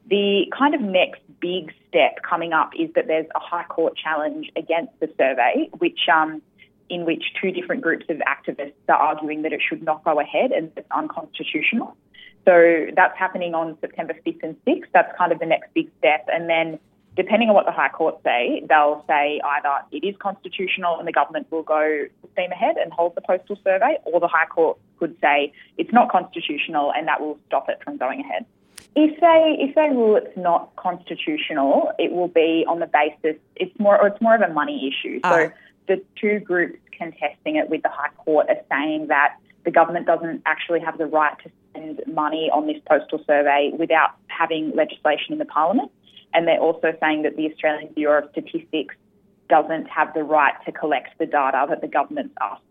The kind of next big step coming up is that there's a High Court challenge against the survey, in which two different groups of activists are arguing that it should not go ahead and it's unconstitutional. So that's happening on September 5th and 6th. That's kind of the next big step. And then depending on what the High Court say, they'll say either it is constitutional and the government will go steam ahead and hold the postal survey, or the High Court could say it's not constitutional and that will stop it from going ahead. If they rule it's not constitutional, it will be on the basis it's more of a money issue. So the two groups contesting it with the High Court are saying that the government doesn't actually have the right to spend money on this postal survey without having legislation in the Parliament. And they're also saying that the Australian Bureau of Statistics doesn't have the right to collect the data that the government's asked